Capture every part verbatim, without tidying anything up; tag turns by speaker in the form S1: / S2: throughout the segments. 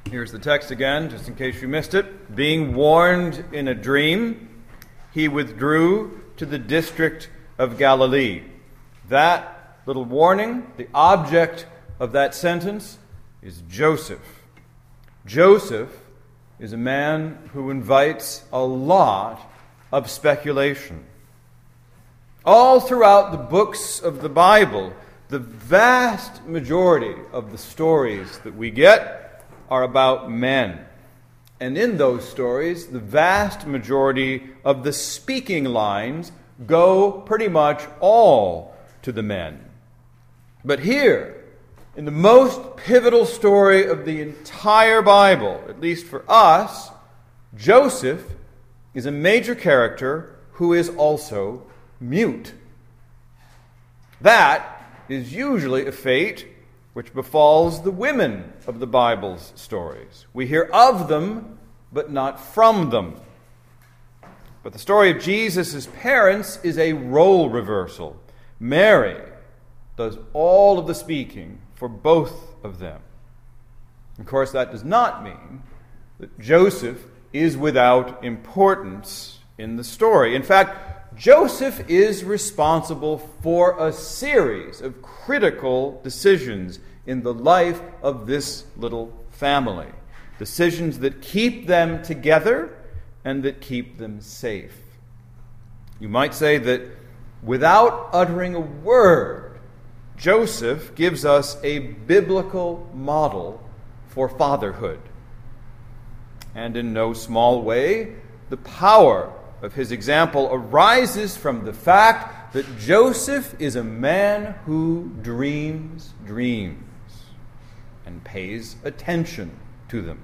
S1: Here's the text again, just in case you missed it. Being warned in a dream, he withdrew to the district of Galilee. That little warning, the object of that sentence, is Joseph. Joseph is a man who invites a lot of speculation. All throughout the books of the Bible, the vast majority of the stories that we get are about men. And in those stories, the vast majority of the speaking lines go pretty much all to the men. But here, in the most pivotal story of the entire Bible, at least for us, Joseph is a major character who is also mute. That is usually a fate which befalls the women of the Bible's stories. We hear of them, but not from them. But the story of Jesus' parents is a role reversal. Mary does all of the speaking for both of them. Of course, that does not mean that Joseph is without importance in the story. In fact, Joseph is responsible for a series of critical decisions in the life of this little family. Decisions that keep them together and that keep them safe. You might say that without uttering a word, Joseph gives us a biblical model for fatherhood. And in no small way, the power of his example arises from the fact that Joseph is a man who dreams dreams and pays attention to them.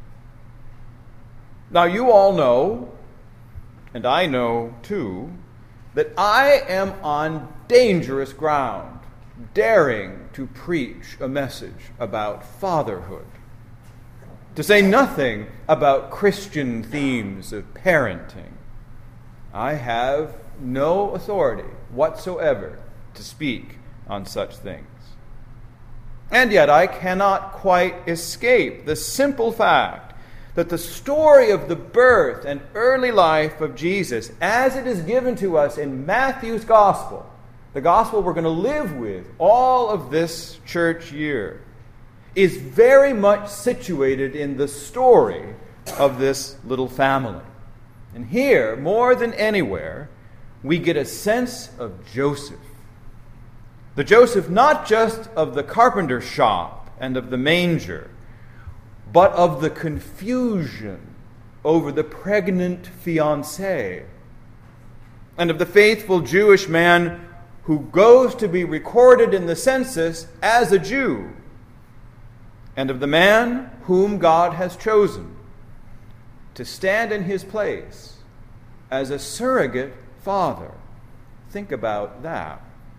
S1: Now, you all know, and I know too, that I am on dangerous ground, daring to preach a message about fatherhood, to say nothing about Christian themes of parenting. I have no authority whatsoever to speak on such things. And yet I cannot quite escape the simple fact that the story of the birth and early life of Jesus, as it is given to us in Matthew's gospel, the gospel we're going to live with all of this church year, is very much situated in the story of this little family. And here, more than anywhere, we get a sense of Joseph. The Joseph not just of the carpenter shop and of the manger, but of the confusion over the pregnant fiancée, and of the faithful Jewish man who goes to be recorded in the census as a Jew, and of the man whom God has chosen to stand in his place as a surrogate father. Think about that.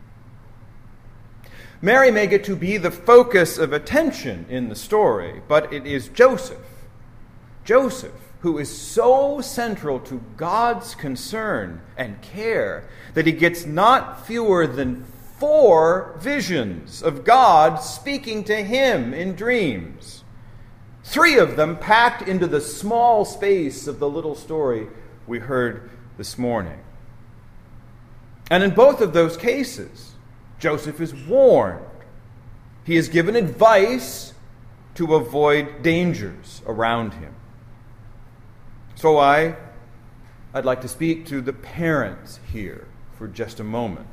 S1: Mary may get to be the focus of attention in the story, but it is Joseph, Joseph, who is so central to God's concern and care that he gets not fewer than four visions of God speaking to him in dreams. Three of them packed into the small space of the little story we heard this morning. And in both of those cases, Joseph is warned. He is given advice to avoid dangers around him. So I, I'd like to speak to the parents here for just a moment.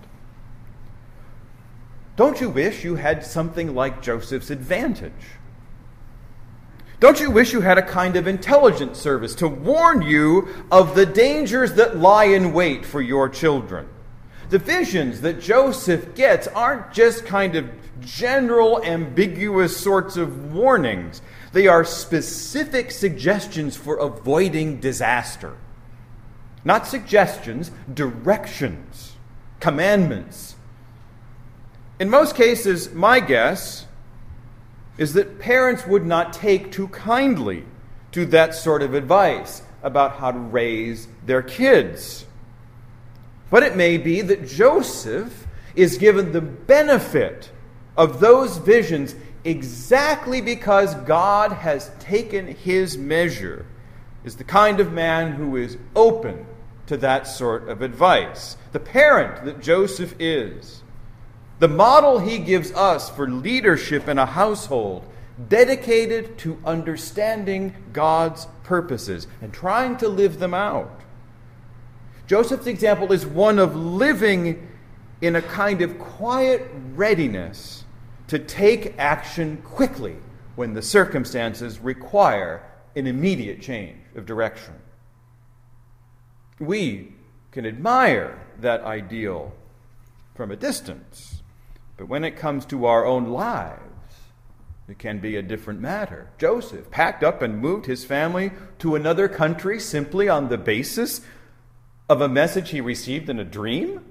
S1: Don't you wish you had something like Joseph's advantage? Don't you wish you had a kind of intelligence service to warn you of the dangers that lie in wait for your children? The visions that Joseph gets aren't just kind of general, ambiguous sorts of warnings. They are specific suggestions for avoiding disaster. Not suggestions, directions, commandments. In most cases, my guess is that parents would not take too kindly to that sort of advice about how to raise their kids. But it may be that Joseph is given the benefit of those visions exactly because God has taken his measure, is the kind of man who is open to that sort of advice. The parent that Joseph is, the model he gives us for leadership in a household dedicated to understanding God's purposes and trying to live them out. Joseph's example is one of living in a kind of quiet readiness to take action quickly when the circumstances require an immediate change of direction. We can admire that ideal from a distance, but when it comes to our own lives, it can be a different matter. Joseph packed up and moved his family to another country simply on the basis of a message he received in a dream.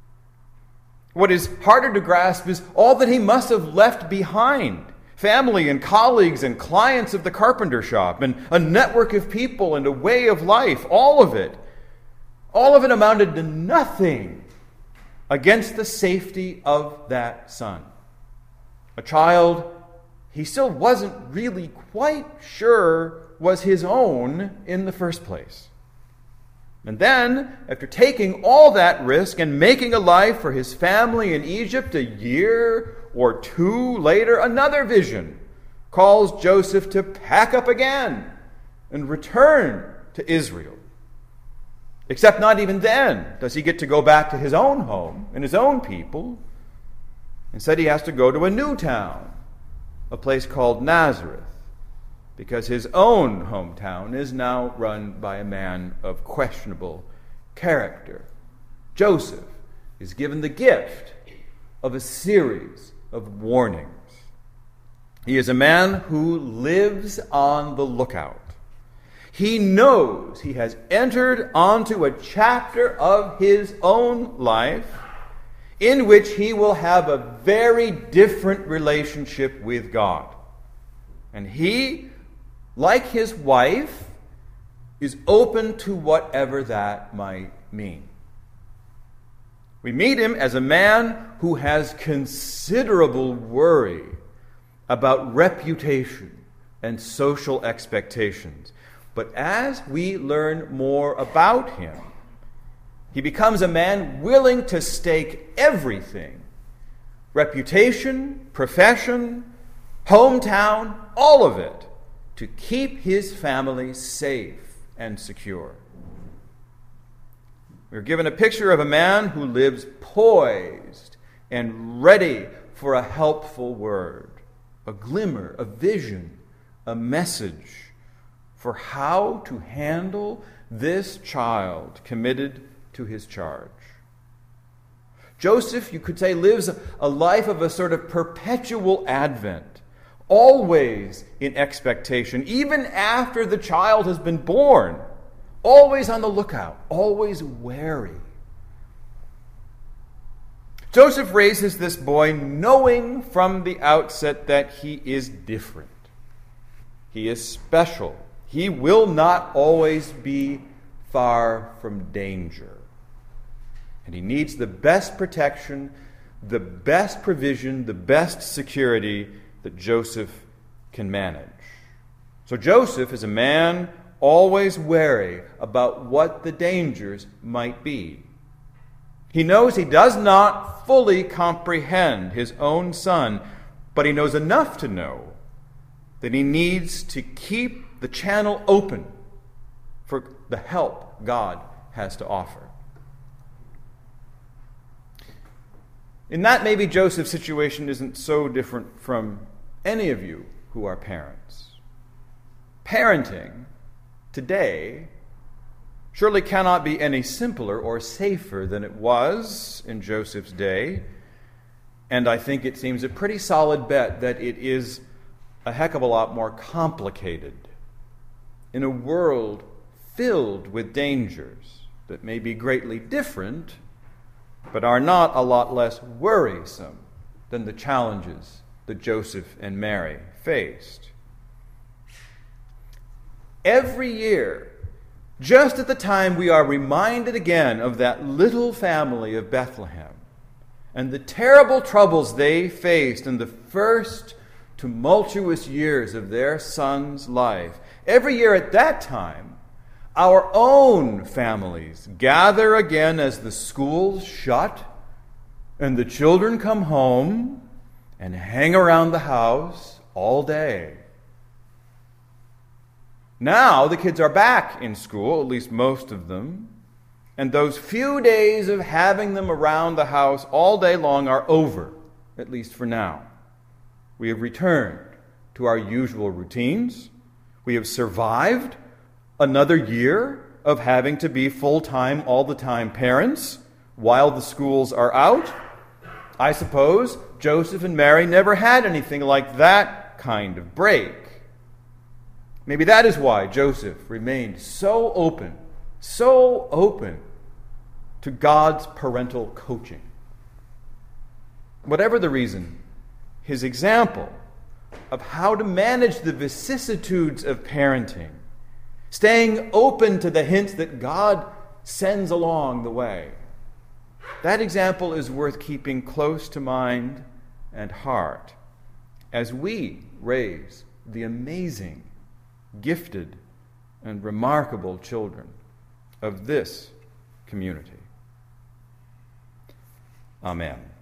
S1: What is harder to grasp is all that he must have left behind. Family and colleagues and clients of the carpenter shop and a network of people and a way of life, all of it. All of it amounted to nothing against the safety of that son. A child he still wasn't really quite sure was his own in the first place. And then, after taking all that risk and making a life for his family in Egypt, a year or two later, another vision calls Joseph to pack up again and return to Israel. Except not even then does he get to go back to his own home and his own people. Instead, he has to go to a new town, a place called Nazareth, because his own hometown is now run by a man of questionable character. Joseph is given the gift of a series of warnings. He is a man who lives on the lookout. He knows he has entered onto a chapter of his own life in which he will have a very different relationship with God. And he, like his wife, is open to whatever that might mean. We meet him as a man who has considerable worry about reputation and social expectations. But as we learn more about him, he becomes a man willing to stake everything, reputation, profession, hometown, all of it, to keep his family safe and secure. We're given a picture of a man who lives poised and ready for a helpful word, a glimmer, a vision, a message for how to handle this child committed to his charge. Joseph, you could say, lives a life of a sort of perpetual advent, always in expectation, even after the child has been born, always on the lookout, always wary. Joseph raises this boy knowing from the outset that he is different. He is special. He will not always be far from danger. And he needs the best protection, the best provision, the best security that Joseph can manage. So Joseph is a man always wary about what the dangers might be. He knows he does not fully comprehend his own son, but he knows enough to know that he needs to keep the channel open for the help God has to offer. In that, maybe Joseph's situation isn't so different from any of you who are parents. Parenting today surely cannot be any simpler or safer than it was in Joseph's day, and I think it seems a pretty solid bet that it is a heck of a lot more complicated in a world filled with dangers that may be greatly different, but are not a lot less worrisome than the challenges that Joseph and Mary faced. Every year, just at the time we are reminded again of that little family of Bethlehem and the terrible troubles they faced in the first tumultuous years of their son's life, every year at that time, our own families gather again as the schools shut and the children come home and hang around the house all day. Now the kids are back in school, at least most of them, and those few days of having them around the house all day long are over, at least for now. We have returned to our usual routines. We have survived another year of having to be full-time, all-the-time parents while the schools are out. I suppose Joseph and Mary never had anything like that kind of break. Maybe that is why Joseph remained so open, so open to God's parental coaching. Whatever the reason, his example of how to manage the vicissitudes of parenting, staying open to the hints that God sends along the way, that example is worth keeping close to mind and heart as we raise the amazing, gifted, and remarkable children of this community. Amen.